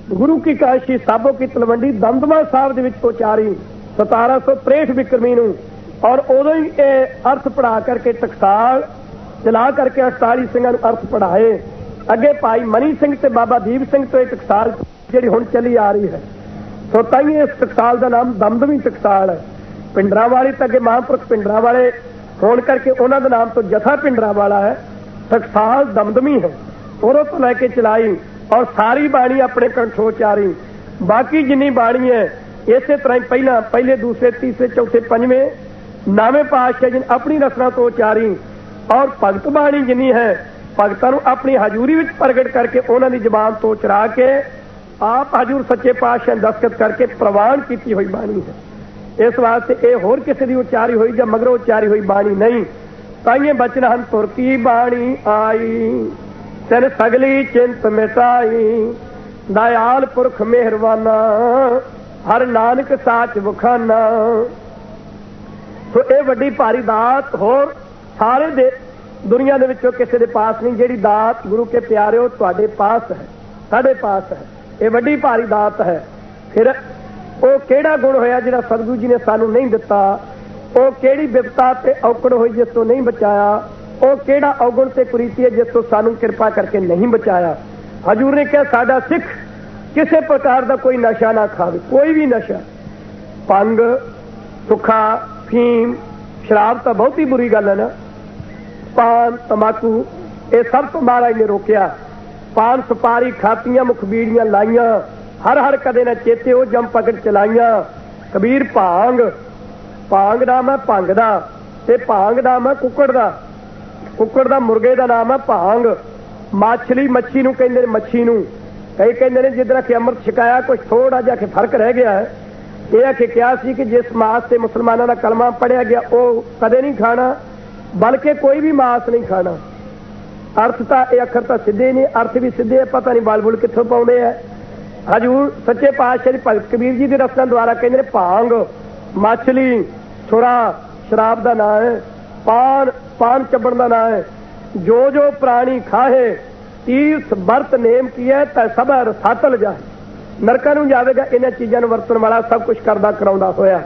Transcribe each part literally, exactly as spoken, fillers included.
गुरु की काशी साबो की तलवंडी दमदमा साहब दे विच उचारी सतारा सौ त्रेठ विक्रमी नूं। और उदों ही अर्थ पढ़ा करके टकसाल चला करके अड़ताली सिंघां नूं अर्थ पढ़ाए। अगे भाई मनी सिंह ते बाबा दीप सिंह तो यह टकसाल जिहड़ी हुण चली आ रही है, सो ताईं इस टकसाल का नाम दमदमी टकसाल है। पिंडरां वाली तो अगे महापुरख पिंडरां वाले होण करके उन्हां दे नाम तो जथा पिंडरां वाला है, टकसाल दमदमी है। उदों तो लैके चलाई और सारी बाणी अपने कंठों चारी। बाकी जिन्नी बाणी है इस तरह पहला पहले दूसरे तीसरे चौथे पंजवें नावे पातशाह जी ने अपनी रचना तो उचारी। और भगत बाणी जिन्नी है भगतां नूं अपनी हजूरी विच प्रगट करके उन्हां दी जबान तो उचरा के आप हजूर सच्चे पातशाह ने दस्तखत करके प्रवान की हुई बाणी है। इस वास्ते ये होर किसी की उचारी हुई या मगरों उचारी हुई बाणी नहीं। ताइए बचन हन तुर की बाणी आई, तिन सगली चिंत मिटाई, दयाल पुरख मेहरबाना, हर नानक साच वखाना। तो यह वड्डी भारी दात होर सारे दे दुनिया दे विचों किसी दे पास नहीं। जिहड़ी दात गुरु के प्यारे हो तुहाडे पास है, साडे पास है, ये वड्डी भारी दात है। फिर वो किहड़ा गुण होया जिहड़ा सतगुरु जी ने सानू नहीं दिता? वो किहड़ी विपता ते औकड़ होई जिस तो नहीं बचाया? वो किहड़ा अवगुण ते कुरीति है जिस तो सानू कृपा करके नहीं बचाया? हजूर ने कहा साडा सिख किसी प्रकार का कोई नशा ना खावे, कोई भी नशा, भंग, सुखा, फीम, शराब तो बहुत ही बुरी गल है ना, पान, तंबाकू, ये सब तो महाराज ने रोकया। पान सुपारी खातियां, मुख बीड़ियां लाइया, हर हर कदे न चेते हो जम पकड़ चलाइया। कबीर भांग, भांग नाम है भंग दा, ते भांग नाम है कुकड़ दा, कुकड़ दा मुर्गे दा नाम है भांग। मछली मच्छी नूं कहंदे ने मच्छी नूं, कई कहंदे ने जिद्दां कि अमृत छकाया कुछ थोड़ा जिहा कि फर्क रह गया है। यह आखे क्या सी कि जिस मास से मुसलमानों का कलमा पढ़िया गया वो कदे नहीं खाना, बल्कि कोई भी मास नहीं खाना। अर्थ तो ये अखर तो सीधे नहीं, अर्थ भी सीधे, पता नहीं बाल बुल कित्थों पाउंदे है। हजूर सच्चे पातशाह भगत कबीर जी की रचना द्वारा कहते हैं भांग, मछली, छुरा शराब का नाम है, पान पान चबण का नाम है। जो जो प्राणी खाहे तीर्थ बरत नेम किया तै सब रसातल जाए, नरकां नूं जावेगा इन्हां चीज़ां नूं वरतण वाला सब कुछ करदा कराउंदा होया।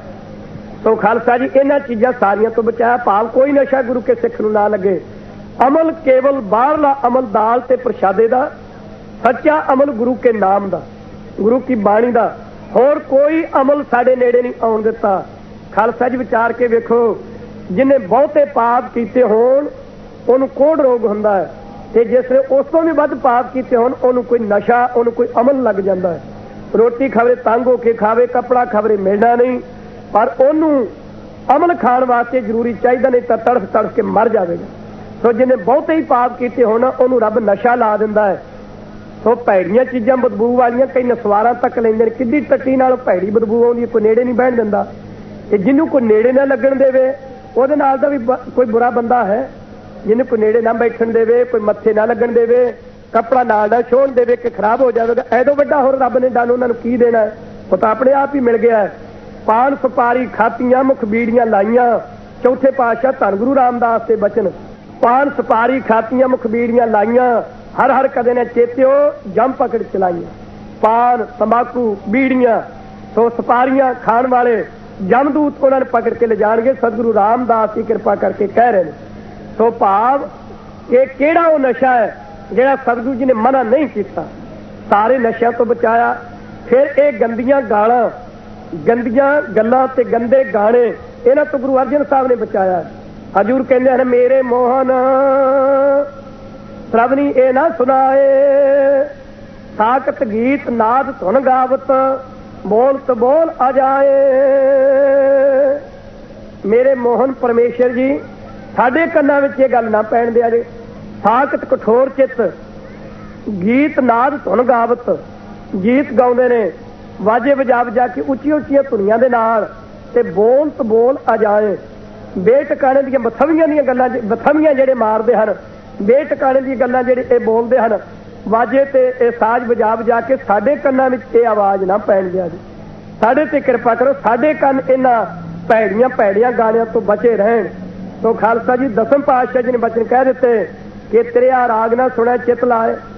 तो खालसा जी इन्हां चीज़ां सारियां तो बचाया, भाव कोई नशा गुरु के सिख नूं ना लगे। अमल केवल बाहरला अमल दाल ते प्रशादे दा, सच्चा अमल गुरु के नाम दा, गुरु की बाणी दा, होर कोई अमल साडे नेड़े नहीं आउण दिता। खालसा जी विचार के वेखो, जिन्हें बहुते पाप कीते होण उहनूं कोढ़ रोग हुंदा है, ते जिसने उस तो भी वध पाप कीते होण उहनूं कोई नशा, उहनूं कोई अमल लग जांदा है। रोटी खबरे तंग होके खावे, कपड़ा खबरे मिलना नहीं, पर उहनूं अमल खाण वास्ते जरूरी चाहिदा, नहीं तां तड़फ तड़फ के मर जावेगा। तो जिन्हें बहुते ही पाप कीते होण उहनूं रब नशा ला दिंदा है। तो भैड़ियां चीज़ां बदबू वालियां कई नसवारां तक लैंदे ने, किड्डी टट्टी नाल भैड़ी बदबू आउंदी, कोई नेड़े नहीं बहण दिंदा। ते जिन्नूं कोई नेड़े ना लगण देवे उहदे नाल दा भी कोई बुरा बंदा है। जिन्हें कोई नेड़े ना बैठन देवे, कोई मत्थे ना लगन देवे, कपड़ा नाल ना छोड़ देवे कि खराब हो जाएगा, ऐदों वड्डा होर रब ने डन उन्हां नूं की देना है? वो तो अपने आप ही मिल गया है। पान सुपारी खातियां, मुख बीड़ियां लाइया, चौथे पातशाह धन गुरु रामदास के बचन। पान सुपारी खातियां, मुख बीड़ियां लाइया, हर हर कदे ने चेत्यो जम पकड़ चलाइया। पान तंबाकू बीड़ियां, तो सुपारियां खाण वाले जमदूत उन्होंने पकड़ के ले जाणगे। सतगुरु रामदास की कृपा करके कह रहे हैं। तो भाव ये केड़ा वो नशा है जिहड़ा सतगुरु जी ने मना नहीं किया, सारे नशा तो बचाया। फिर ये गंदियां गालां, गंदियां गल्लां ते गंदे गाने, इन्हां तो गुरु अर्जन साहब ने बचाया। हजूर कहते हैं मेरे मोहन श्रवणी ए ना सुनाए, साकत गीत नाद धुन गावत, बोलत बोल आ जाए। मेरे मोहन परमेश्वर जी साडे कन्नां विच ये गल ना पैण दिया जे। साकत कठोर चित गीत नाद धुन गावत, गीत गाउंदे ने वाजे वजा वजा के उच्ची उच्चियां धुनियां दे नाल, ते बोलत बोल आ जाए। बेटकाने दी बथवियां दी गल्लां, बथवियां जेहड़े मारदे हन, बेटकाने दी गल्लां जेहड़े ए बोलदे हन, वाजे ते ए साज वजा वजा के साडे कन्नां विच ए आवाज़ ना पैण दिया जी। साडे ते कृपा करो, साडे कन्न इन्हां भैड़ियां भैड़ियां गाणियां तो बचे रहन। तो खालसा जी दसम पातशाह जी ने बचन कह दिते कि तेरे राग ना सुने चित लाए,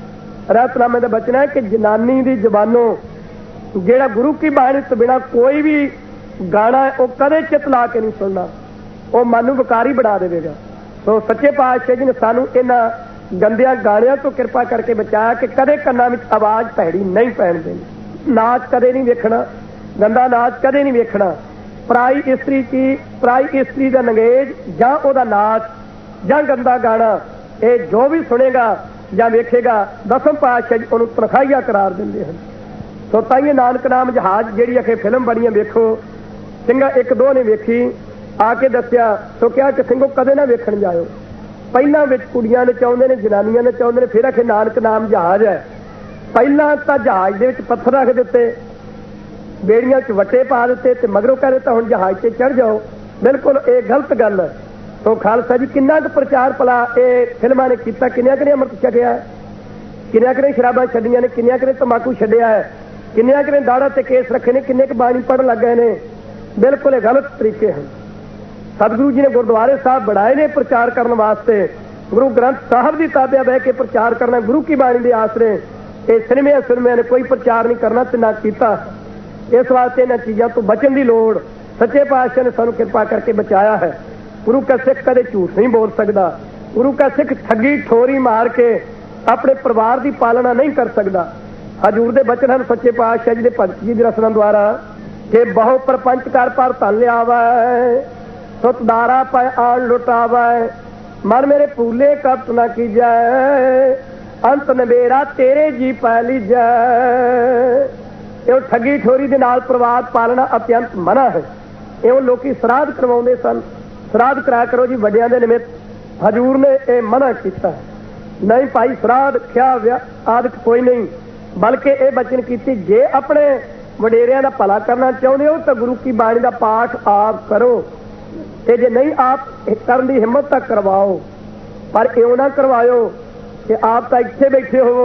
रहतनामे का बचना है कि जनानी की जबानों जेड़ा गुरु की बाणी तो बिना कोई भी गाना है वह कदे चित ला के नहीं सुनना, वो मन नूं विकारी बना देगा। तो सच्चे पातशाह जी ने सानू इन्हां गंदियां गाणियां तो कृपा करके बचाया कि कदे कन्नां विच आवाज़ भैड़ी नहीं पैण देनी। नाच कदे नहीं वेखना, गंदा नाच कदे नहीं वेखना। पराई इस्तरी की पराई इस्तरी का नंगेज जां ओहदा नाच जां गंदा गाना ये जो भी सुनेगा जां वेखेगा दसम पातशाह जी उहनूं तनखाहिया करार दिंदे हन। सो ताईं नानक नाम जहाज जिहड़ी अखे फिल्म बनी वेखो, सिंघा एक दो ने वेखी आके दसिया तो क्या कि सिंघो कदे ना वेखण जाओ। पहलां विच कुड़ियां नचाउंदे ने, जनानियां नचाउंदे ने, फिर आखे नानक नाम जहाज है। पहलां तां जहाज दे विच पत्थर रख दिते, बेड़ियां च वट्टे पा दिते ते मगरों कह दिता हुण जहाज ते चढ़ जाओ। बिल्कुल ये गलत गल है। तो खालसा जी किन्ना क प्रचार भला ये फिल्मां ने कीता, किन्नियां क ने अमृत छकिया है, किन्नियां क ने शराबां छड्डियां ने, किन्नियां क ने तंबाकू छड्डिया है, किन्नियां क ने दाड़ा ते केस रखे ने, किन्ने क बाणी पढ़न लग गए ने। बिल्कुल गलत तरीके हैं। सतगुरु जी ने गुरुद्वारे साहब बनाए ने प्रचार करने वास्ते, गुरु ग्रंथ साहब की ताबिया बह के प्रचार करना, गुरु की बाणी के आसरे। ये सिनेमिया सिनेमिया ने कोई प्रचार नहीं करना ते ना कीता। इस वास्ते इन्हां चीज़ों तो बचन की लोड़ सच्चे पातशाह ने सानू कृपा करके बचाया है। गुरु का सिख कदे झूठ नहीं बोल सकता, गुरु का सिख ठगी ठोरी मार के अपने परिवार की पालना नहीं कर सकता। हजूर के बचन हैं सच्चे पातशाह जी के भगत जी की रसना द्वारा कि बहु प्रपंच कर पर धन लियावै, सुतदारा पै आन लुटावै, मन मेरे फूले कपट न कीजै, अंत नबेरा तेरे जी पै लीजै। ਇਹ ਠੱਗੀ ਠੋਰੀ ਦੇ ਨਾਲ ਪਰਿਵਾਰ ਪਾਲਣਾ ਅਤਿਅੰਤ ਮਨਾ ਹੈ। ਇਉਂ ਲੋਕੀ ਸਰਾਧ ਕਰਵਾਉਂਦੇ ਸਨ, ਸਰਾਧ ਕਰਾ ਕਰੋ ਜੀ ਵੱਡਿਆਂ ਦੇ ਨਿਮਿਤ। ਹਜੂਰ ਨੇ ਇਹ ਮਨਾ ਕੀਤਾ, ਨਹੀਂ ਭਾਈ ਸਰਾਧ ਖਿਆ ਆਦਿਕ ਕੋਈ ਨਹੀਂ, ਬਲਕਿ ਇਹ ਬਚਨ ਕੀਤੀ ਜੇ ਆਪਣੇ ਵਡੇਰਿਆਂ ਦਾ ਭਲਾ ਕਰਨਾ ਚਾਹੁੰਦੇ ਹੋ ਤਾਂ ਗੁਰੂ ਕੀ ਬਾਣੀ ਦਾ ਪਾਠ ਆਪ ਕਰੋ, ਤੇ ਜੇ ਨਹੀਂ ਆਪ ਕਰਨ ਦੀ ਹਿੰਮਤ ਤਾਂ ਕਰਵਾਓ, ਪਰ ਇਉਂ ਨਾ ਕਰਵਾਇਓ ਕਿ ਆਪ ਤਾਂ ਇੱਥੇ ਬੈਠੇ ਹੋਵੋ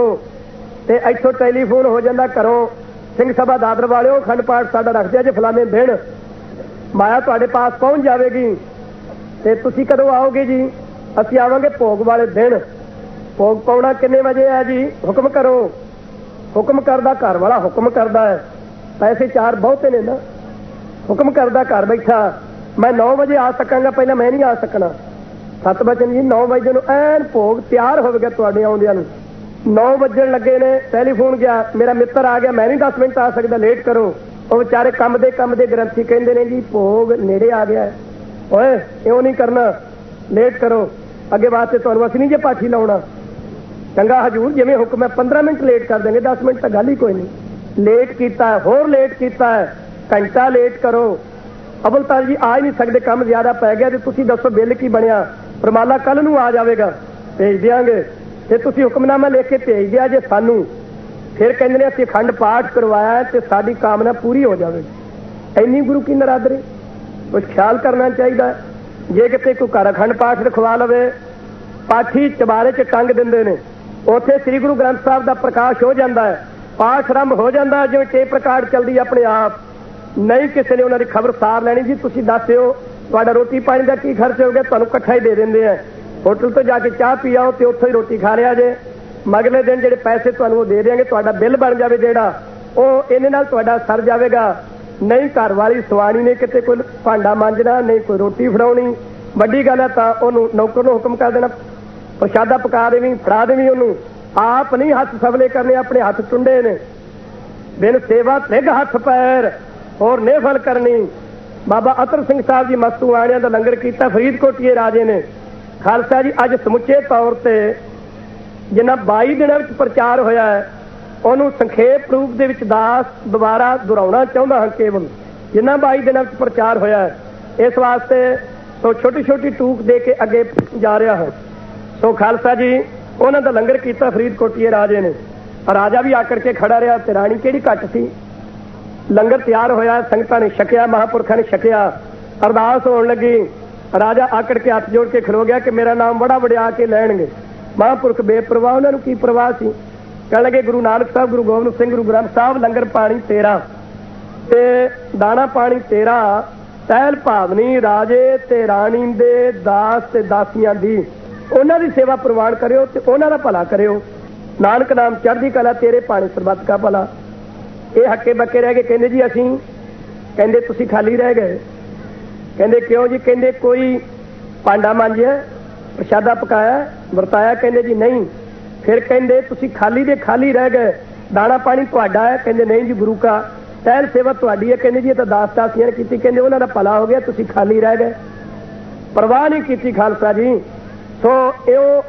ਤੇ ਇੱਥੋਂ ਟੈਲੀਫੋਨ ਹੋ ਜਾਂਦਾ ਘਰੋਂ, ਸਿੰਘ ਸਭਾ ਦਾਦਰ ਵਾਲਿਓ ਅਖੰਡ ਪਾਠ ਸਾਡਾ ਰੱਖਦੇ ਜੇ ਫਲਾਣੇ ਦਿਨ, ਮਾਇਆ ਤੁਹਾਡੇ ਪਾਸ ਪਹੁੰਚ ਜਾਵੇਗੀ ਤੇ ਤੁਸੀਂ ਕਦੋਂ ਆਓਗੇ ਜੀ? ਅਸੀਂ ਆਵਾਂਗੇ ਭੋਗ ਵਾਲੇ ਦਿਨ। ਭੋਗ ਪਾਉਣਾ ਕਿੰਨੇ ਵਜੇ ਹੈ ਜੀ? ਹੁਕਮ ਕਰੋ। ਹੁਕਮ ਕਰਦਾ ਘਰ ਵਾਲਾ ਹੁਕਮ ਕਰਦਾ ਹੈ, ਪੈਸੇ ਚਾਰ ਬਹੁਤੇ ਨੇ ਨਾ। ਹੁਕਮ ਕਰਦਾ ਘਰ ਬੈਠਾ ਮੈਂ ਨੌ ਵਜੇ ਆ ਸਕਾਂਗਾ, ਪਹਿਲਾਂ ਮੈਂ ਨਹੀਂ ਆ ਸਕਣਾ। ਸੱਤ ਵਜੇ ਜੀ ਨੌ ਵਜੇ ਨੂੰ ਐਨ ਭੋਗ ਤਿਆਰ ਹੋਵੇਗਾ ਤੁਹਾਡੇ ਆਉਂਦਿਆਂ ਨੂੰ। नौ बजन लगे ने, टैलीफोन गया, मेरा मित्र आ गया, मैं नहीं दस मिनट आ सकता, लेट करो। वो बेचारे कम दे कम दे ग्रंथी कहते ने जी भोग नेड़े आ गया है, ओए इउं नहीं करना, लेट करो, अगे वास्ते तुहानूं असीं नहीं जे पाठी लाउणा। चंगा हजूर जिवें हुक्म है, पंद्रह मिनट लेट कर देंगे, दस मिनट तो गल ही कोई नहीं। लेट किया है, होर लेट किया है, घंटा लेट करो। अवल तां जी आ ही नहीं सकते, काम ज्यादा पै गया तो तुसीं दसो बिल की बनिया? परमाला कल नूं आ जाएगा, भेज देंगे। ਜੇ ਤੁਸੀਂ ਹੁਕਮਨਾਮਾ ਲਿਖ ਕੇ ਭੇਜ ਦਿਆ ਜੇ ਸਾਨੂੰ, ਫਿਰ ਕਹਿੰਦੇ ਨੇ ਅਸੀਂ ਅਖੰਡ ਪਾਠ ਕਰਵਾਇਆ ਤੇ ਸਾਡੀ ਕਾਮਨਾ ਪੂਰੀ ਹੋ ਜਾਵੇਗੀ। ਇੰਨੀ ਗੁਰੂ ਕੀ ਨਰਾਦਰੀ, ਕੁਛ ਖਿਆਲ ਕਰਨਾ ਚਾਹੀਦਾ। ਜੇ ਕਿਤੇ ਕੋਈ ਘਰ ਅਖੰਡ ਪਾਠ ਰਖਵਾ ਲਵੇ, ਪਾਠੀ ਚਬਾਰੇ 'ਚ ਟੰਗ ਦਿੰਦੇ ਨੇ, ਉੱਥੇ ਸ੍ਰੀ ਗੁਰੂ ਗ੍ਰੰਥ ਸਾਹਿਬ ਦਾ ਪ੍ਰਕਾਸ਼ ਹੋ ਜਾਂਦਾ ਹੈ, ਪਾਠ ਆਰੰਭ ਹੋ ਜਾਂਦਾ, ਜਿਵੇਂ ਟੇਪ ਰਿਕਾਰਡ ਚੱਲਦੀ ਆਪਣੇ ਆਪ। ਨਹੀਂ ਕਿਸੇ ਨੇ ਉਹਨਾਂ ਦੀ ਖਬਰ ਸਾਰ ਲੈਣੀ ਜੀ ਤੁਸੀਂ ਦੱਸਿਓ ਤੁਹਾਡਾ ਰੋਟੀ ਪਾਣੀ ਦਾ ਕੀ ਖਰਚ ਹੋ ਗਿਆ, ਤੁਹਾਨੂੰ ਇਕੱਠਾ ਹੀ ਦੇ ਦਿੰਦੇ ਆ। होटल तो जाके चाह पी आओ तो उत्थों ही रोटी खा लिया जे, मगले दिन ਜਿਹੜੇ पैसे ਤੁਹਾਨੂੰ ਦੇ ਦੇਣਗੇ, ਤੁਹਾਡਾ ਬਿੱਲ ਬਣ ਜਾਵੇ ਜਿਹੜਾ, ਉਹ ਇਹਨੇ ਨਾਲ ਤੁਹਾਡਾ ਸਰ ਜਾਵੇਗਾ। ਨਹੀਂ ਘਰ ਵਾਲੀ ਸਵਾਣੀ ਨੇ ਕਿਤੇ ਕੋਈ ਭਾਂਡਾ ਮਾਂਜਣਾ, ਨਹੀਂ ਕੋਈ ਰੋਟੀ ਫੜਾਉਣੀ, ਵੱਡੀ ਗੱਲ ਹੈ ਤਾਂ ਉਹਨੂੰ ਨੌਕਰ ਨੂੰ ਹੁਕਮ ਕਰ ਦੇਣਾ ਪ੍ਰਸ਼ਾਦਾ ਪਕਾ ਦੇਵੀਂ, ਫੜਾ ਦੇਵੀਂ ਉਹਨੂੰ। ਆਪ ਨਹੀਂ ਹੱਥ ਸਵਲੇ ਕਰਨੇ, ਆਪਣੇ ਹੱਥ ਟੁੰਡੇ ਨੇ। ਬਿਨ ਸੇਵਾ ਤ੍ਰਿਗ ਹੱਥ ਪੈਰ ਹੋਰ ਨੇਫਲ ਕਰਨੀ। ਬਾਬਾ ਅਤਰ ਸਿੰਘ ਸਾਹਿਬ ਜੀ ਮਸਤੂ ਆਣਿਆਂ ਦਾ ਲੰਗਰ ਕੀਤਾ ਫਰੀਦਕੋਟੀਏ ਰਾਜੇ ਨੇ। ਖਾਲਸਾ ਜੀ ਅੱਜ ਸਮੁੱਚੇ ਤੌਰ ਤੇ ਜਿੰਨਾ ਬਾਈ ਦਿਨਾਂ ਵਿੱਚ ਪ੍ਰਚਾਰ ਹੋਇਆ ਹੈ, ਉਹਨੂੰ ਸੰਖੇਪ ਰੂਪ ਦੇ ਵਿੱਚ ਦਾਸ ਦੁਬਾਰਾ ਦੁਹਰਾਉਣਾ ਚਾਹੁੰਦਾ ਹਾਂ। ਕੇਵਲ ਜਿੰਨਾ ਬਾਈ ਦਿਨਾਂ ਵਿੱਚ ਪ੍ਰਚਾਰ ਹੋਇਆ ਹੈ, ਇਸ ਵਾਸਤੇ ਸੋ ਛੋਟੀ ਛੋਟੀ ਟੂਕ ਦੇ ਕੇ ਅੱਗੇ ਜਾ ਰਿਹਾ ਹਾਂ। ਸੋ ਖਾਲਸਾ ਜੀ ਉਹਨਾਂ ਦਾ ਲੰਗਰ ਕੀਤਾ ਫਰੀਦਕੋਟੀਏ ਰਾਜੇ ਨੇ। ਰਾਜਾ ਵੀ ਆਕੜ ਕੇ ਖੜਾ ਰਿਹਾ ਤੇ ਰਾਣੀ ਕਿਹੜੀ ਘੱਟ ਸੀ। ਲੰਗਰ ਤਿਆਰ ਹੋਇਆ, ਸੰਗਤਾਂ ਨੇ ਛਕਿਆ, ਮਹਾਂਪੁਰਖਾਂ ਨੇ ਛਕਿਆ, ਅਰਦਾਸ ਹੋਣ ਲੱਗੀ। राजा आकड़ के हाथ जोड़ के खलो गया कि मेरा नाम बड़ा वड़िया के लैणगे। महापुरख बेपरवाह, उन्होंने की परवाह सी। कह लगे गुरु नानक साहब, गुरु गोबिंद सिंह, गुरु ग्रंथ साहब, लंगर पानी तेरा ते दाना पानी तेरा, तैल भावनी राजे ते राणी दे दास ते दासियां दी, उन्हां दी सेवा प्रवान करियो ते उन्हां दा भला करियो। नानक नाम चढ़दी कला तेरे पानी सरबत का भला। ये हक्के बक्के रह गए। कहंदे जी असीं कहंदे तुसीं खाली रह गए। कहंदे क्यों जी? कहंदे कोई भांडा मांजिया, प्रशादा पकाया, वरताया? कहंदे जी नहीं। फिर कहंदे तुसीं खाली दे खाली रह गए, दाना पानी तुहाडा है? कहंदे नहीं जी गुरु का, टहल सेवा तुहाडी है। कहंदे जी ये तो दास दासियां ने कीती। कहंदे उन्हां दा भला हो गया, तुसीं खाली रह गए, परवाह नहीं कीती खालसा जी। सो इहो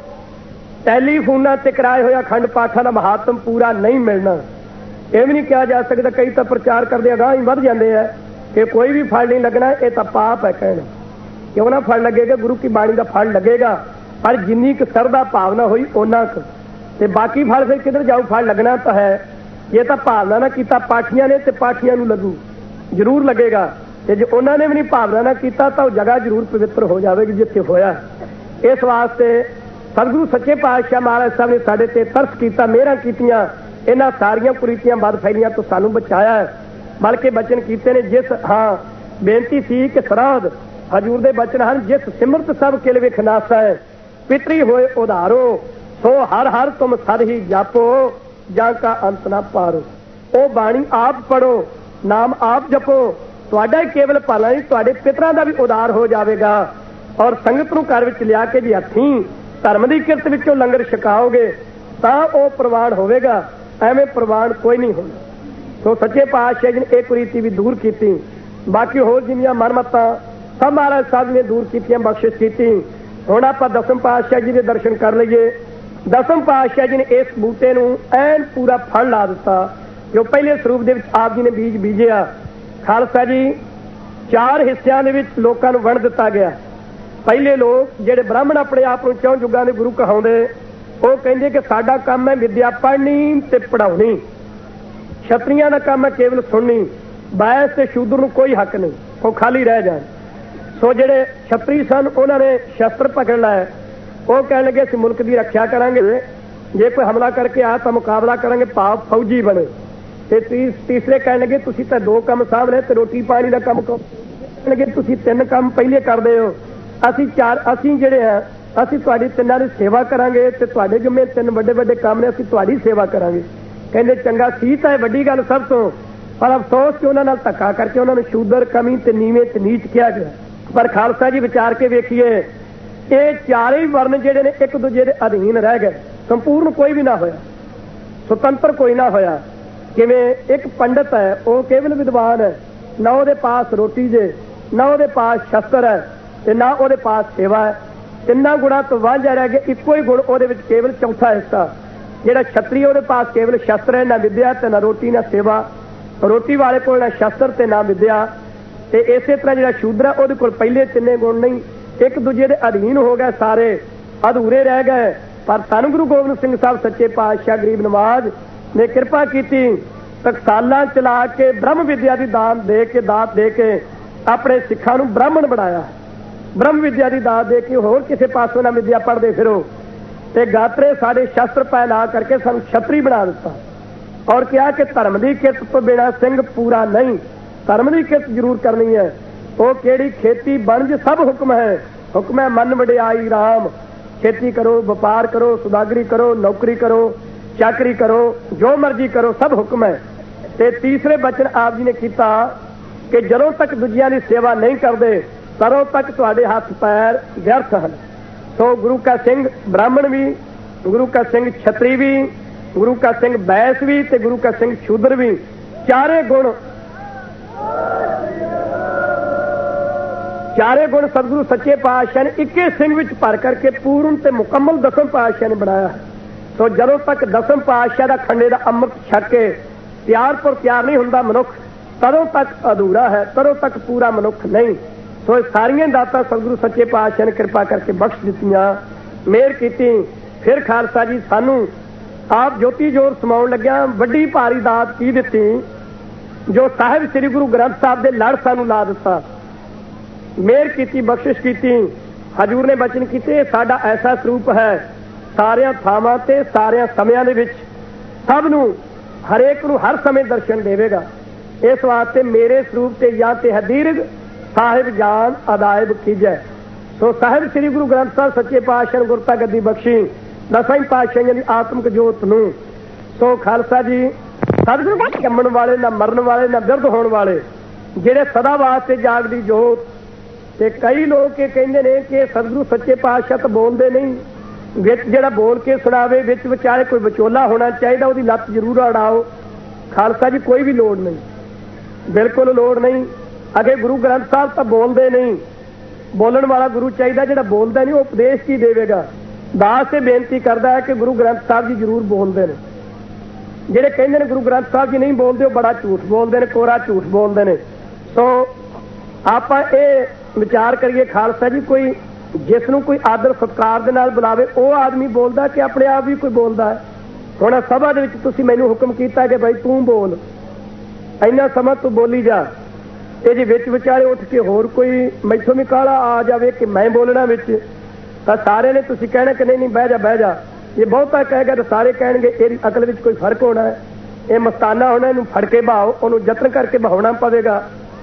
टैलीफोनां ते कराए होए अखंड पाठां दा महात्म पूरा नहीं मिलना, ਇਹ भी नहीं कहा जा सकता। कई तो प्रचार करते अगाह ही बढ़ जाते हैं कि कोई भी फल नहीं लगना, ये तो पाप है कहना। क्यों ना फल लगेगा? गुरु की बाणी का फल लगेगा, पर जिन्नी क सरदा भावना हुई उन्ना क, ते बाकी फल फिर किधर जाऊ? फल लगना तो है। ये तो भावना ना किया पाठियां ने, तो पाठियां नूं लगू जरूर लगेगा, ते जे उन्होंने भी नहीं भावना ना किया तो जगह जरूर पवित्र हो जाएगी जिथे होया। इस वास्ते सतगुरु सच्चे पातशाह महाराज साहब ने साडे ते तरस किया, मेहरां कीतियां, इन्हां सारियां कुरीतियां बद फैलियां तो सानू बचाया है। बल्कि बचन कीते ने जिस हाँ बेनती सी कि सराध हजूर दे बचन हैं, जिस सिमरत सब किल विख नासा है, पितरी होए उधारो, सो हर हर तुम सद ही जापो, जां का अंत ना पारो। ओ बाणी आप पढ़ो, नाम आप जपो, तुहाडा ही केवल भला नहीं, तुहाडे पितरां दा भी उधार हो जाएगा। और संगत नूं घर विच लिया के जी हथीं धर्म की किरत विचों लंगर छकाओगे तां ओ प्रवान होवेगा, एवें प्रवान कोई नहीं होना। तो सच्चे पातशाह जी ने एक कुरीति भी दूर की। बाकी होर जिन्नियां मनमत्तां सब महाराज साहब ने दूर कीतियां, बख्शिश की। हुण आपां दसम पातशाह जी के दर्शन कर लईए। दसम पातशाह जी ने इस बूटे नूं ऐन पूरा फल ला दिता जो पहले स्वरूप दे विच आप जी ने बीज बीजिया। खालसा जी चार हिस्सिਆਂ ਦੇ ਵਿੱਚ ਲੋਕਾਂ ਨੂੰ ਵੰਡ ਦਿੱਤਾ ਗਿਆ। ਪਹਿਲੇ लोग ਜਿਹੜੇ ब्राह्मण अपने आप ਨੂੰ ਚੌਂ ਯੁੱਗਾਂ ਦੇ ਗੁਰੂ ਕਹਾਉਂਦੇ, ਉਹ ਕਹਿੰਦੇ कि साडा काम है विद्या पढ़नी ते पढ़ाउणी, छत्रियां दा काम है केवल सुननी, बायस ते शूद्र ਨੂੰ कोई हक नहीं, वो खाली रह जाए। सो ਜਿਹੜੇ छत्री सन उन्होंने शस्त्र पकड़ लाया, वो कह लगे असीं मुल्क की रक्षा करांगे, जे कोई हमला करके आ तो मुकाबला करांगे, भाव फौजी बने। ते तीसरे कह लगे तुसीं तां दो काम सामने ते रोटी पानी का काम करो, लगे तुसीं तीन काम पहले करदे हो, असीं चार असीं जिहड़े आ ਅਸੀਂ ਤੁਹਾਡੀ ਤਿੰਨਾਂ ਦੀ ਸੇਵਾ ਕਰਾਂਗੇ ਤੇ ਤੁਹਾਡੇ ਜਿੰਮੇ ਤਿੰਨ ਵੱਡੇ ਵੱਡੇ ਕੰਮ ਨੇ, ਅਸੀਂ ਤੁਹਾਡੀ ਸੇਵਾ ਕਰਾਂਗੇ। ਕਹਿੰਦੇ ਚੰਗਾ ਸੀ ਤਾਂ ਇਹ ਵੱਡੀ ਗੱਲ ਸਭ ਤੋਂ, ਪਰ ਅਫਸੋਸ ਕਿ ਉਹਨਾਂ ਨਾਲ ਧੱਕਾ ਕਰਕੇ ਉਹਨਾਂ ਨੂੰ ਸ਼ੂਦਰ, ਕਮੀ ਤੇ ਨੀਵੇਂ ਤੇ ਨੀਚ ਕਿਹਾ ਗਿਆ। ਪਰ ਖਾਲਸਾ ਜੀ ਵਿਚਾਰ ਕੇ ਵੇਖੀਏ, ਇਹ ਚਾਰੇ ਹੀ ਵਰਨ ਜਿਹੜੇ ਨੇ ਇੱਕ ਦੂਜੇ ਦੇ ਅਧੀਨ ਰਹਿ ਗਏ, ਸੰਪੂਰਨ ਕੋਈ ਵੀ ਨਾ ਹੋਇਆ, ਸੁਤੰਤਰ ਕੋਈ ਨਾ ਹੋਇਆ। ਕਿਵੇਂ? ਇੱਕ ਪੰਡਤ ਹੈ, ਉਹ ਕੇਵਲ ਵਿਦਵਾਨ ਹੈ, ਨਾ ਉਹਦੇ ਪਾਸ ਰੋਟੀ ਜੇ, ਨਾ ਉਹਦੇ ਪਾਸ ਸ਼ਸਤਰ ਹੈ ਤੇ ਨਾ ਉਹਦੇ ਪਾਸ ਸੇਵਾ ਹੈ। ਤਿੰਨਾਂ ਗੁਣਾਂ ਤੋਂ ਵਾਂਝਾ ਰਹਿ ਗਿਆ। ਇੱਕੋ ਹੀ ਗੁਣ ਉਹਦੇ ਵਿੱਚ ਕੇਵਲ ਚੌਥਾ ਹਿੱਸਾ, ਜਿਹੜਾ ਛਤਰੀ ਉਹਦੇ ਪਾਸ ਕੇਵਲ ਸ਼ਸਤਰ ਹੈ, ਨਾ ਵਿਦਿਆ ਤੇ ਨਾ ਰੋਟੀ ਨਾ ਸੇਵਾ। ਰੋਟੀ ਵਾਲੇ ਕੋਲ ਨਾ ਸ਼ਸਤਰ ਤੇ ਨਾ ਵਿਦਿਆ। ਤੇ ਇਸੇ ਤਰ੍ਹਾਂ ਜਿਹੜਾ ਸ਼ੂਦਰ ਹੈ ਉਹਦੇ ਕੋਲ ਪਹਿਲੇ ਤਿੰਨੇ ਗੁਣ ਨਹੀਂ, ਇੱਕ ਦੂਜੇ ਦੇ ਅਧੀਨ ਹੋ ਗਏ, ਸਾਰੇ ਅਧੂਰੇ ਰਹਿ ਗਏ। ਪਰ ਧੰਨ ਗੁਰੂ ਗੋਬਿੰਦ ਸਿੰਘ ਸਾਹਿਬ ਸੱਚੇ ਪਾਤਸ਼ਾਹ ਗਰੀਬ ਨਵਾਜ਼ ਨੇ ਕਿਰਪਾ ਕੀਤੀ, ਟਕਸਾਲਾਂ ਚਲਾ ਕੇ ਬ੍ਰਹਮ ਵਿਦਿਆ ਦੀ ਦਾਨ ਦੇ ਕੇ ਦਾਤ ਦੇ ਕੇ ਆਪਣੇ ਸਿੱਖਾਂ ਨੂੰ ਬ੍ਰਾਹਮਣ ਬਣਾਇਆ। ब्रह्म विद्या की दात दे के होर किसी पासों ना विद्या पढ़ते फिरो, ते गात्रे साढ़े शस्त्र पै ला करके सानू छतरी बना दिता। और क्या कि धर्म की किरत तो बिना सिंह पूरा नहीं, धर्म की किरत जरूर करनी है। वो केड़ी खेती बनज सब हुक्म है, हुक्म है मन वडियाई राम। खेती करो, व्यापार करो, सुदागरी करो, नौकरी करो, चाकरी करो, जो मर्जी करो, सब हुक्म है। ते तीसरे बचन आप जी ने किया कि जदों तक दूजियां की सेवा नहीं करते तरों तक तुहाडे हाथ पैर व्यर्थ हैं। तो गुरु का सिंह ब्राह्मण भी, गुरु का सिंह छतरी भी, गुरु का सिंह बैस भी ते गुरु का सिंह शूद्र भी, चारे गुण चारे गुण सतगुरु सच्चे पातशाह ने इक्के सिंह विच भर करके पूर्ण ते मुकम्मल दसम पातशाह ने बनाया। तो जदों तक दसम पातशाह दा खंडे दा अमृत छक के त्यार पर त्यार नहीं हुंदा मनुख, तदों तक अधूरा है, तदों तक पूरा मनुख नहीं। सो सारियां दातां सतगुरु सच्चे पातशाह ने कृपा करके बख्श दित्तियां, मेहर कीती। फिर खालसा जी सानू आप ज्योति जोर समाउण लग्या वड्डी भारी दात की दित्ती, जो साहिब श्री गुरु ग्रंथ साहब दे लड़ सानू ला दिता, मेहर कीती, बख्शिश कीती। हजूर ने बचन कीते साडा ऐसा स्वरूप है, सारियां थावां ते सारियां समयां दे विच सब नू हरेक नू हर समय दर्शन देवेगा। इस वास्ते मेरे स्वरूप ते या ते हदीरग साहिब जान अदायब कीजै। सो साहिब श्री गुरु ग्रंथ साहब सच्चे पातशाह गुरता गद्दी बख्शी, दसां ही पातशाहियां दी आत्मक जोत नूं। सो खालसा जी सतगुरु जम्मण वाले ना मरण वाले ना बिरध होने वाले ਜਿਹੜੇ सदा वास्ते जागदी जोत। ते कई लोग ये कहते हैं कि सतगुरु सच्चे पातशाह तो बोलते नहीं, विच ਜਿਹੜਾ बोल के सुनावे विच विचाले कोई विचोला होना चाहिए, ਉਹਦੀ ਲੱਤ जरूर अड़ाओ। खालसा जी कोई भी लोड़ नहीं, बिल्कुल लोड़ नहीं। अगे गुरु ग्रंथ साहब तो बोलते नहीं, बोलण वाला गुरु चाहिए, ਜਿਹੜਾ बोलता नहीं वो उपदेश की देवेगा। दास से बेनती करता है कि गुरु ग्रंथ साहब जी जरूर बोलते हैं। ਜਿਹੜੇ ਕਹਿੰਦੇ ਨੇ ਗੁਰੂ ਗ੍ਰੰਥ ਸਾਹਿਬ ਜੀ ਨਹੀਂ ਬੋਲਦੇ ਉਹ ਬੜਾ ਝੂਠ ਬੋਲਦੇ ਨੇ, ਕੋਰਾ ਝੂਠ ਬੋਲਦੇ ਨੇ। ਸੋ ਆਪਾਂ ਇਹ ਵਿਚਾਰ ਕਰੀਏ ਖਾਲਸਾ ਜੀ, ਕੋਈ ਜਿਸ ਨੂੰ ਕੋਈ ਆਦਰ ਸਤਿਕਾਰ ਦੇ ਨਾਲ ਬੁਲਾਵੇ ਉਹ ਆਦਮੀ ਬੋਲਦਾ ਕਿ ਆਪਣੇ ਆਪ ਵੀ ਕੋਈ ਬੋਲਦਾ ਹੈ। ਹੁਣ ਸਭਾ ਦੇ ਵਿੱਚ ਤੁਸੀਂ ਮੈਨੂੰ ਹੁਕਮ ਕੀਤਾ ਕਿ ਭਾਈ ਤੂੰ ਬੋਲ, ਇੰਨਾ ਸਮਾਂ ਤੂੰ ਬੋਲੀ ਜਾ, ਤੇ ਜੇ ਵਿੱਚ ਵਿਚਾਲੇ ਉੱਠ ਕੇ ਹੋਰ ਕੋਈ ਮੈਥੋਂ ਵੀ ਕਾਲਾ ਆ ਜਾਵੇ ਕਿ ਮੈਂ ਬੋਲਣਾ ਵਿੱਚ, ਤਾਂ ਸਾਰਿਆਂ ਨੇ ਤੁਸੀਂ ਕਹਿਣਾ ਕਿ ਨਹੀਂ ਨਹੀਂ ਬਹਿ ਜਾ ਬਹਿ ਜਾ। ये बहुता कहेगा तो सारे कहेंगे ਇਹਦੀ अकल ਵਿੱਚ कोई फर्क होना है, ये मस्ताना होना, ਇਹਨੂੰ फड़ के बहाओ, ਉਹਨੂੰ यत्न करके बहाना पवेगा।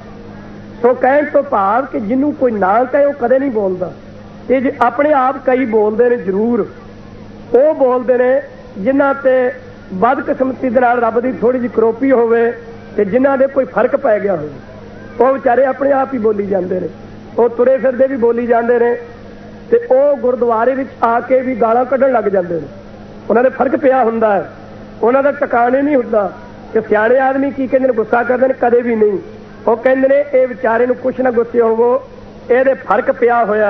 सो कहण तो भाव कि जिन्हों कोई ना कहे वो कदे नहीं बोलता। ये जे अपने आप कई बोलते हैं जरूर, वो बोलते हैं जिन्हां ते बदकिस्मती दे नाल रब दी थोड़ी जी करोपी होवे ते जिन्हां दे कोई फर्क पै गया होवे, वो बेचारे अपने आप ही बोली जाते हैं, वो तुरे फिरदे भी बोली जाते हैं ਤੇ ਉਹ ਗੁਰਦੁਆਰੇ ਵਿੱਚ ਆ ਕੇ ਵੀ ਗਾਲਾਂ ਕੱਢਣ ਲੱਗ ਜਾਂਦੇ ਨੇ। ਉਹਨਾਂ ਦੇ ਫਰਕ ਪਿਆ ਹੁੰਦਾ ਹੈ, ਉਹਨਾਂ ਦਾ ਟਿਕਾਣੇ ਨਹੀਂ ਹੁੰਦਾ ਕਿ ਸਿਆਣੇ ਆਦਮੀ ਕੀ ਕਹਿੰਦੇ ਨੇ, ਗੁੱਸਾ ਕਰਦੇ ਨੇ ਕਦੇ ਵੀ ਨਹੀਂ। ਉਹ ਕਹਿੰਦੇ ਨੇ ਇਹ ਵਿਚਾਰੇ ਨੂੰ ਕੁਛ ਨਾ ਗੁੱਸੇ ਹੋਵੋ, ਇਹਦੇ ਫਰਕ ਪਿਆ ਹੋਇਆ,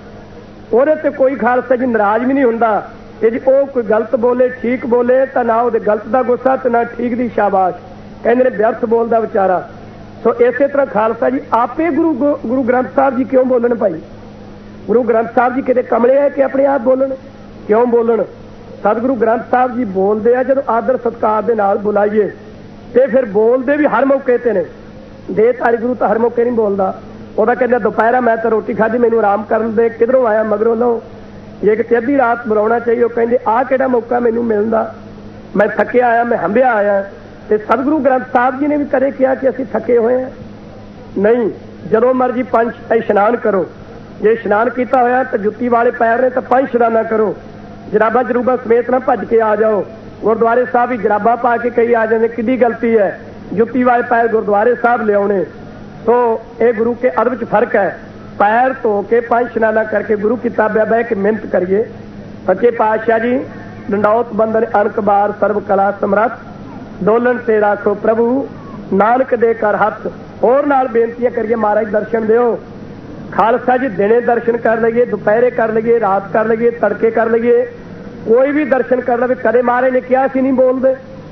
ਉਹਦੇ ਤੇ ਕੋਈ ਖਾਲਸਾ ਜੀ ਨਾਰਾਜ਼ ਵੀ ਨਹੀਂ ਹੁੰਦਾ ਕਿ ਜੀ ਉਹ ਕੋਈ ਗਲਤ ਬੋਲੇ ਠੀਕ ਬੋਲੇ ਤਾਂ ਨਾ ਉਹਦੇ ਗਲਤ ਦਾ ਗੁੱਸਾ ਤੇ ਨਾ ਠੀਕ ਦੀ ਸ਼ਾਬਾਸ਼, ਕਹਿੰਦੇ ਨੇ ਵਿਅਰਥ ਬੋਲਦਾ ਵਿਚਾਰਾ। ਸੋ ਇਸੇ ਤਰ੍ਹਾਂ ਖਾਲਸਾ ਜੀ ਆਪੇ ਗੁਰੂ ਗੁਰੂ ਗ੍ਰੰਥ ਸਾਹਿਬ ਜੀ ਕਿਉਂ ਬੋਲਣ ਭਾਈ? गुरु ग्रंथ साहब जी किते कमले है कि अपने आप बोलन? क्यों बोलन? सतगुरु ग्रंथ साहब जी बोलते हैं जब आदर सत्कार दे नाल बुलाइए, तो फिर बोलते भी हर मौके ते ने। दे तारी गुरु तो हर मौके नहीं बोलता, वह कहता दोपहर मैं तो रोटी खाधी, मैनू आराम करन दे, किधरों आया मगरों लो, जे कि अद्धी रात बुलाना चाहिए। वह कहते आ किहड़ा मौका मैनू मिलदा, मैं थकिया आया, मैं हंबिया आया। तो सतगुरु ग्रंथ साहब जी ने भी कदे कहा कि असीं थके हुए हैं? नहीं, जदों मर्जी पंज इशनान करो, जे इशनान किया होया तो जुत्ती वाले पैर ने तो पंज इशनाना करो, जराबा जरूबा समेत ना भज के आ जाओ। गुरुद्वारे साहब भी जराबा पा के कई आ जाते, किड्डी गलती है जुत्ती वाले पैर गुरुद्वारे साहब लियाने। तो ये गुरु के अदब च फर्क है। पैर धो के पंज इशनाना करके गुरु किताबे बह के मिहनत करिए। सच्चे पातशाह जी डंडौत बंदन अनक बार सर्व कला समरथ, डोलन ते राखो प्रभु नानक दे कर हथ। होर नाल बेनतियां करिए महाराज दर्शन दिओ। खालसा जी दिने दर्शन कर लईए, दोपहरे कर लईए, रात कर लईए, तड़के कर लईए, कोई भी दर्शन कर लवे। कदे महाराज ने कहा सी नहीं बोलते,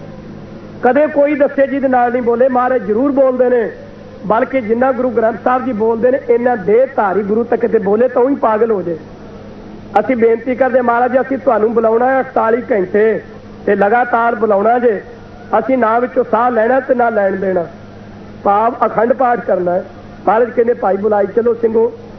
कदे कोई दस्से जी दे नाल नहीं बोले, महाराज जरूर बोलते ने। बल्कि जिन्ना गुरु ग्रंथ साहब जी बोलते हैं इन्ना देह धारी गुरु तक किते बोले तो ही पागल हो जाए। असीं बेनती करते महाराज असीं तुहानूं बुलाउणा है अड़ताली घंटे ते लगातार बुलाउणा जे, असीं ना विचों साह लैणा ते ना लैण देना, भाव अखंड पाठ करना है। महाराज कहते भाई बुलाई चलो सिंघो।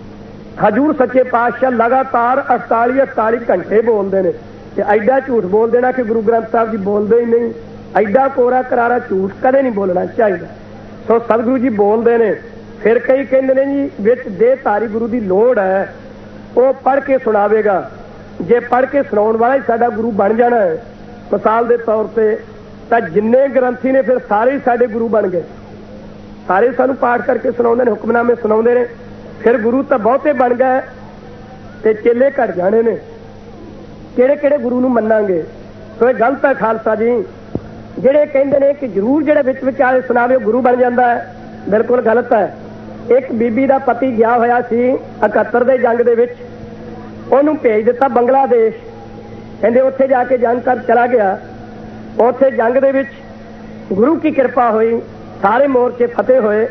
हजूर सच्चे पातशाह लगातार अड़ताली अड़ताली घंटे बोलते हैं, एडा झूठ बोल देना कि गुरु ग्रंथ साहब जी बोलते ही नहीं, एडा कोरा करारा झूठ कदे नहीं बोलना चाहिए। सो सतगुरु जी बोलते हैं। फिर कई कहते हैं जी विच देह धारी गुरु की लोड़ है, वो पढ़ के सुनावेगा। जे पढ़ के सुनाउण वाला ही साडा गुरु बन जाना है मिसाल के तौर पर, तो जिन्ने ग्रंथी ने फिर सारे ही साडे गुरु बन गए, सारे सानू पाठ करके सुनाउंदे ने, हुक्मनामे सुनाउंदे ने। फिर गुरु तो बहुते बन गए ते चेले घट जाने ने, किहड़े किहड़े गुरु नूं मन्नांगे? तो ये गलत है खालसा जी। जिहड़े कहंदे ने कि जरूर जिहड़े विच विचाले सुनावे गुरु बन जाता है, बिल्कुल गलत है। एक बीबी का पति गया होया सी इकहत्तर दे जंग दे विच, उहनूं भेज दिता बंगलादेश, कहंदे उत्थे जाके जंग कर चला गया। उत्थे जंग दे विच गुरु की कृपा हुई, सारे मोर्चे फतेह होए।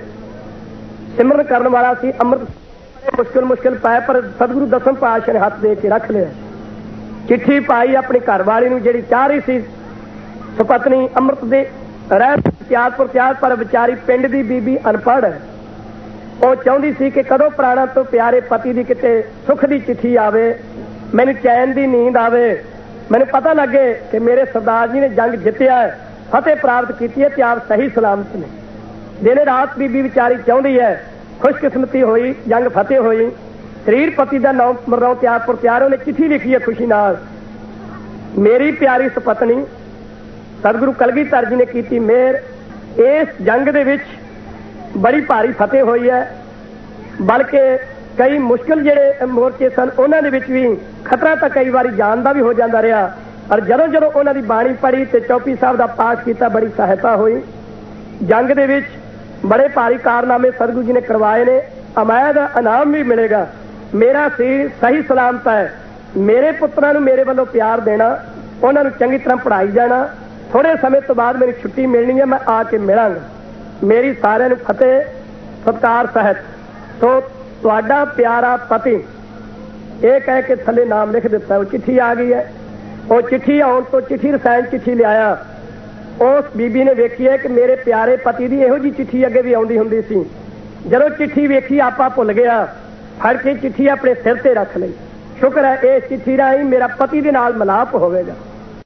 सिमरन करने वाला सी अमृत, मुश्किल मुश्किल पाए पर सतगुरु दसम पातशाह ने हाथ दे के रख लिया। चिट्ठी पाई अपनी घरवाली नूं जिहड़ी चाह रही सी सुपत्नी अमृत दे रह त्यागपुर त्याग, पर विचारी पिंड दी बीबी अनपढ़ है। वो चाहती सी कि कदों प्राणा तो प्यारे पति दी किते सुख दी चिट्ठी आवे, मैनूं चैन दी नींद आवे, मैनूं पता लगे कि मेरे सरदार जी ने जंग जितया है, फतेह प्राप्त की है, ते आप सही सलामत ने। दिन रात बीबी विचारी चाहती है, खुशकिस्मती हुई, जंग फतेह हुई, शरीर पति का नाम मरनों त्यागपुर त्यार, उन्हें चिट्ठी लिखी है खुशी नाल मेरी प्यारी सुपत्नी सतगुरु कलगीधर जी ने की मेहर, इस जंग दे विच बड़ी भारी फतेह हुई है। बल्कि कई मुश्किल जिहड़े मोर्चे सन उन्हां दे विच भी खतरा तो कई बार जान का भी हो जाता रहा, और जदों जदों उन्हां दी बाणी पढ़ी तो चौपी साहब का पाठ किया, बड़ी सहायता हुई। जंग दे विच बड़े भारी कारनामे सतगुरु जी ने करवाए ने, अमैद इनाम भी मिलेगा। मेरा सी सही सलामत है, मेरे पुत्रां नूं मेरे वालों प्यार देना, उन्हां नूं चंगी तरह पढ़ाई जाना, थोड़े समय तो बाद मेरी छुट्टी मिलनी है, मैं आके मिलांगा। मेरी सारिਆਂ ਨੂੰ फतेह सत्कार सहित। सो तुहाडा प्यारा पति ये कह के थले नाम लिख दिता, वो चिट्ठी आ गई है। वो चिट्ठी आउण तो चिट्ठी रसायन चिट्ठी लिया, उस बीबी ने वेखी है कि मेरे प्यारे पति की इहो जी चिट्ठी अगे भी आउंदी हुंदी सी। जदों चिट्ठी वेखी आपा भुल गया, फड़ के चिट्ठी अपने सिर ते रख लई। शुक्र है इस चिट्ठी राही मेरा पति दे नाल मिलाप होवेगा।